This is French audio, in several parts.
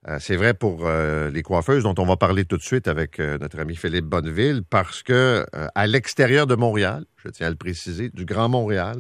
C'est vrai pour les coiffeuses dont on va parler tout de suite avec notre ami Philippe Bonneville, parce que à l'extérieur de Montréal, je tiens à le préciser, du Grand Montréal,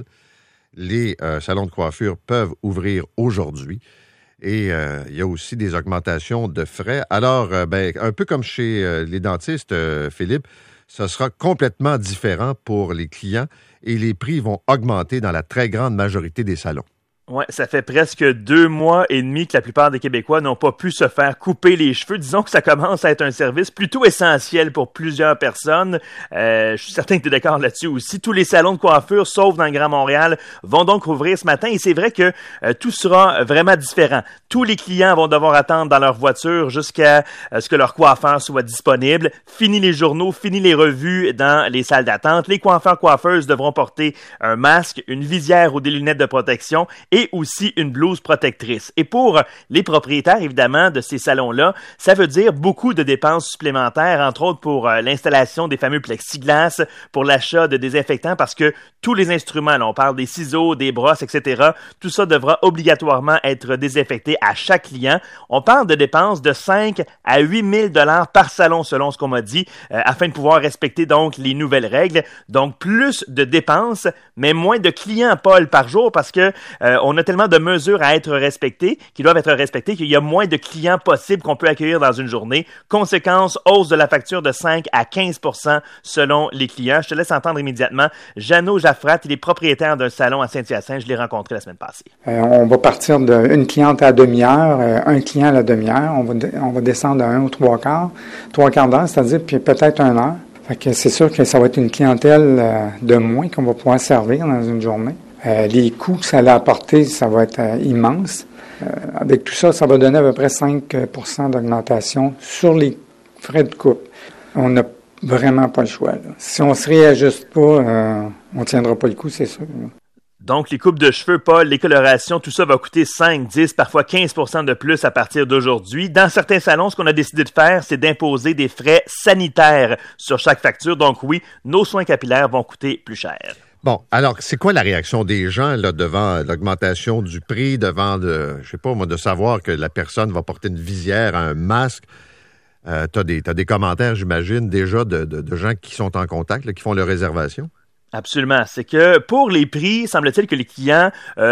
les salons de coiffure peuvent ouvrir aujourd'hui. Et il y a aussi des augmentations de frais. Alors, un peu comme chez les dentistes, Philippe, ce sera complètement différent pour les clients et les prix vont augmenter dans la très grande majorité des salons. Ouais, ça fait presque 2 mois et demi que la plupart des Québécois n'ont pas pu se faire couper les cheveux. Disons que ça commence à être un service plutôt essentiel pour plusieurs personnes. Je suis certain que tu es d'accord là-dessus aussi. Tous les salons de coiffure, sauf dans le Grand Montréal, vont donc rouvrir ce matin et c'est vrai que tout sera vraiment différent. Tous les clients vont devoir attendre dans leur voiture jusqu'à ce que leur coiffeur soit disponible. Fini les journaux, fini les revues dans les salles d'attente. Les coiffeurs-coiffeuses devront porter un masque, une visière ou des lunettes de protection et aussi une blouse protectrice. Et pour les propriétaires, évidemment, de ces salons-là, ça veut dire beaucoup de dépenses supplémentaires, entre autres pour l'installation des fameux plexiglas, pour l'achat de désinfectants, parce que tous les instruments, là, on parle des ciseaux, des brosses, etc., tout ça devra obligatoirement être désinfecté à chaque client. On parle de dépenses de 5 à 8 000 $ par salon, selon ce qu'on m'a dit, afin de pouvoir respecter donc les nouvelles règles. Donc, plus de dépenses, mais moins de clients, Paul, par jour, parce que on a tellement de mesures à être respectées, qui doivent être respectées, qu'il y a moins de clients possibles qu'on peut accueillir dans une journée. Conséquence, hausse de la facture de 5 à 15 % selon les clients. Je te laisse entendre immédiatement Jeannot Jaffrat, il est propriétaire d'un salon à Saint-Hyacinthe. Je l'ai rencontré la semaine passée. On va partir d'une cliente à la demi-heure, un client à la demi-heure. On va descendre à 1 ou 3 quarts d'heure, c'est-à-dire puis peut-être 1 heure. Fait que c'est sûr que ça va être une clientèle de moins qu'on va pouvoir servir dans une journée. Les coûts que ça allait apporter, ça va être immense. Avec tout ça, ça va donner à peu près 5 % d'augmentation sur les frais de coupe. On n'a vraiment pas le choix, là. Si on ne se réajuste pas, on ne tiendra pas le coup, c'est sûr, là. Donc, les coupes de cheveux, Paul, les colorations, tout ça va coûter 5, 10, parfois 15 % de plus à partir d'aujourd'hui. Dans certains salons, ce qu'on a décidé de faire, c'est d'imposer des frais sanitaires sur chaque facture. Donc oui, nos soins capillaires vont coûter plus cher. Bon, alors, c'est quoi la réaction des gens là devant l'augmentation du prix, devant, je sais pas moi, de savoir que la personne va porter une visière, un masque? T'as des commentaires, j'imagine, déjà de gens qui sont en contact, là, qui font leur réservation? Absolument. C'est que pour les prix, semble-t-il que les clients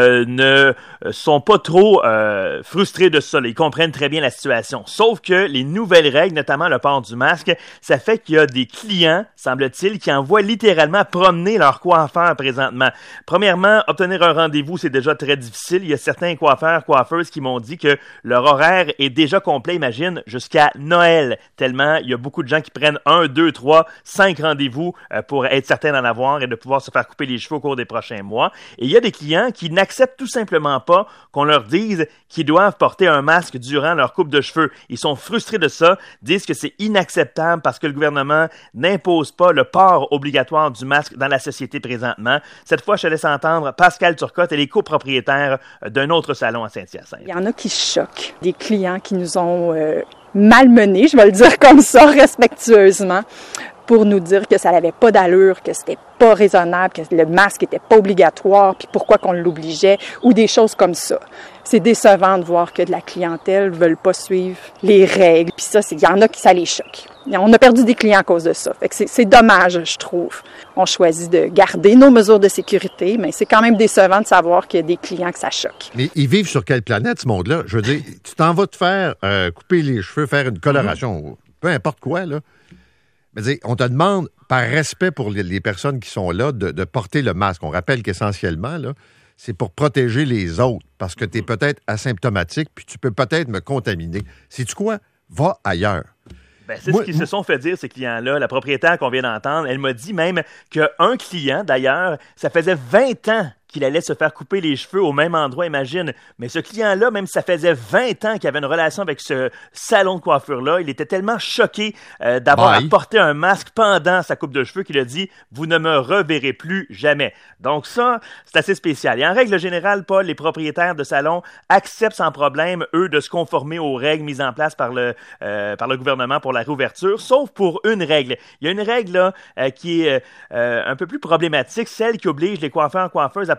ne sont pas trop frustrés de ça. Ils comprennent très bien la situation. Sauf que les nouvelles règles, notamment le port du masque, ça fait qu'il y a des clients, semble-t-il, qui envoient littéralement promener leur coiffeur présentement. Premièrement, obtenir un rendez-vous, c'est déjà très difficile. Il y a certains coiffeurs, coiffeuses qui m'ont dit que leur horaire est déjà complet, imagine, jusqu'à Noël. Tellement, il y a beaucoup de gens qui prennent 1, 2, 3, 5 rendez-vous pour être certains d'en avoir et de pouvoir se faire couper les cheveux au cours des prochains mois. Et il y a des clients qui n'acceptent tout simplement pas qu'on leur dise qu'ils doivent porter un masque durant leur coupe de cheveux. Ils sont frustrés de ça, disent que c'est inacceptable parce que le gouvernement n'impose pas le port obligatoire du masque dans la société présentement. Cette fois, je te laisse entendre Pascal Turcotte, elle est copropriétaire d'un autre salon à Saint-Hyacinthe. Il y en a qui choquent, des clients qui nous ont malmenés, je vais le dire comme ça, respectueusement, pour nous dire que ça n'avait pas d'allure, que c'était pas raisonnable, que le masque était pas obligatoire, puis pourquoi qu'on l'obligeait, ou des choses comme ça. C'est décevant de voir que de la clientèle ne veulent pas suivre les règles, puis ça, il y en a qui ça les choque. On a perdu des clients à cause de ça. Fait que c'est dommage, je trouve. On choisit de garder nos mesures de sécurité, mais c'est quand même décevant de savoir qu'il y a des clients que ça choque. Mais ils vivent sur quelle planète, ce monde-là? Je veux dire, tu t'en vas te faire couper les cheveux, faire une coloration, peu importe quoi, là. Mais on te demande, par respect pour les personnes qui sont là, de porter le masque. On rappelle qu'essentiellement, là, c'est pour protéger les autres, parce que tu es peut-être asymptomatique, puis tu peux peut-être me contaminer. Sais-tu quoi? Va ailleurs. Ben, c'est ce qu'ils se sont fait dire, ces clients-là. La propriétaire qu'on vient d'entendre, elle m'a dit même qu'un client, d'ailleurs, ça faisait 20 ans qu'il allait se faire couper les cheveux au même endroit, imagine. Mais ce client-là, même si ça faisait 20 ans qu'il avait une relation avec ce salon de coiffure-là, il était tellement choqué d'avoir à porter un masque pendant sa coupe de cheveux qu'il a dit « Vous ne me reverrez plus jamais ». Donc ça, c'est assez spécial. Et en règle générale, Paul, les propriétaires de salons acceptent sans problème, eux, de se conformer aux règles mises en place par le gouvernement pour la réouverture, sauf pour une règle. Il y a une règle là qui est un peu plus problématique, celle qui oblige les coiffeurs-coiffeuses à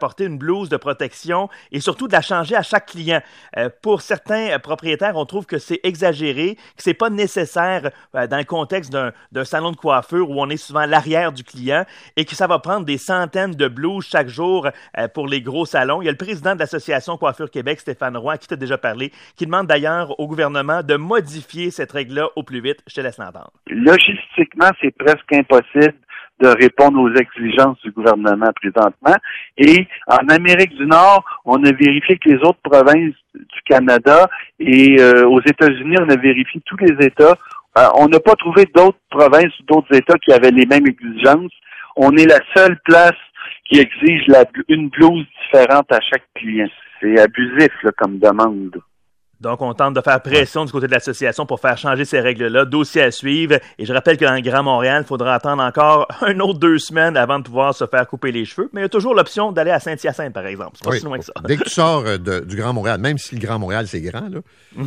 porter une blouse de protection et surtout de la changer à chaque client. Pour certains propriétaires, on trouve que c'est exagéré, que c'est pas nécessaire dans le contexte d'un salon de coiffure où on est souvent à l'arrière du client et que ça va prendre des centaines de blouses chaque jour pour les gros salons. Il y a le président de l'Association Coiffure Québec, Stéphane Roy, à qui tu as déjà parlé, qui demande d'ailleurs au gouvernement de modifier cette règle-là au plus vite. Je te laisse l'entendre. Logistiquement, c'est presque impossible de répondre aux exigences du gouvernement présentement. Et en Amérique du Nord, on a vérifié que les autres provinces du Canada et aux États-Unis, on a vérifié tous les États. On n'a pas trouvé d'autres provinces ou d'autres États qui avaient les mêmes exigences. On est la seule place qui exige une blouse différente à chaque client. C'est abusif là, comme demande. Donc, on tente de faire pression du côté de l'association pour faire changer ces règles-là. Dossier à suivre. Et je rappelle que dans le Grand Montréal, il faudra attendre encore un autre 2 semaines avant de pouvoir se faire couper les cheveux. Mais il y a toujours l'option d'aller à Saint-Hyacinthe, par exemple. C'est pas si loin que ça. Dès que tu sors du Grand Montréal, même si le Grand Montréal, c'est grand, là,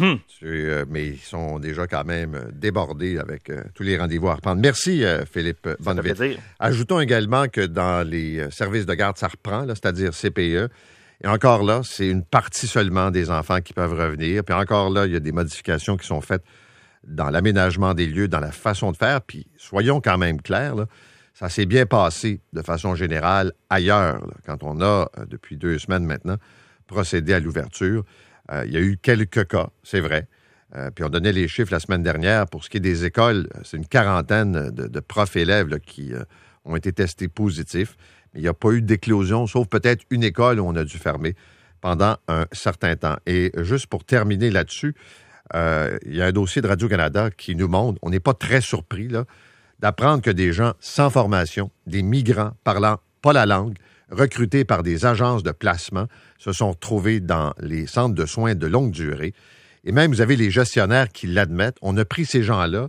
mais ils sont déjà quand même débordés avec tous les rendez-vous à reprendre. Merci, Philippe Bonneville. Ajoutons également que dans les services de garde, ça reprend, là, c'est-à-dire CPE. Et encore là, c'est une partie seulement des enfants qui peuvent revenir. Puis encore là, il y a des modifications qui sont faites dans l'aménagement des lieux, dans la façon de faire. Puis soyons quand même clairs, là, ça s'est bien passé de façon générale ailleurs. Là, quand on a, depuis 2 semaines maintenant, procédé à l'ouverture, il y a eu quelques cas, c'est vrai. Puis on donnait les chiffres la semaine dernière. Pour ce qui est des écoles, c'est une quarantaine de profs-élèves là, qui ont été testés positifs. Il n'y a pas eu d'éclosion, sauf peut-être une école où on a dû fermer pendant un certain temps. Et juste pour terminer là-dessus, il y a un dossier de Radio-Canada qui nous montre, on n'est pas très surpris là, d'apprendre que des gens sans formation, des migrants parlant pas la langue, recrutés par des agences de placement, se sont retrouvés dans les centres de soins de longue durée. Et même, vous avez les gestionnaires qui l'admettent. On a pris ces gens-là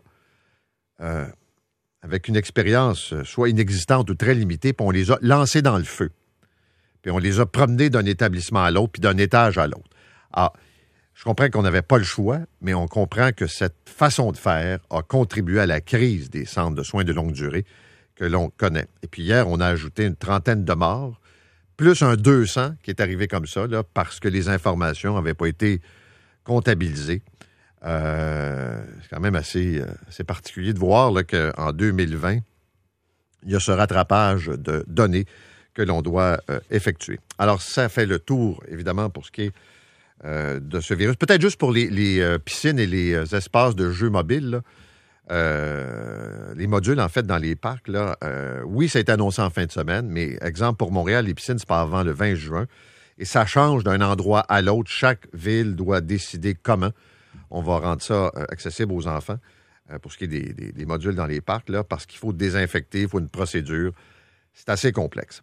avec une expérience soit inexistante ou très limitée, puis on les a lancés dans le feu. Puis on les a promenés d'un établissement à l'autre, puis d'un étage à l'autre. Ah, je comprends qu'on n'avait pas le choix, mais on comprend que cette façon de faire a contribué à la crise des centres de soins de longue durée que l'on connaît. Et puis hier, on a ajouté une 30aine de morts, plus un 200 qui est arrivé comme ça, là, parce que les informations n'avaient pas été comptabilisées. C'est quand même assez particulier de voir là, qu'en 2020, il y a ce rattrapage de données que l'on doit effectuer. Alors, ça fait le tour, évidemment, pour ce qui est de ce virus. Peut-être juste pour les piscines et les espaces de jeux mobiles, là, les modules, en fait, dans les parcs, là, oui, ça a été annoncé en fin de semaine, mais exemple, pour Montréal, les piscines, c'est pas avant le 20 juin, et ça change d'un endroit à l'autre. Chaque ville doit décider comment on va rendre ça accessible aux enfants pour ce qui est des modules dans les parcs, là, parce qu'il faut désinfecter, il faut une procédure. C'est assez complexe.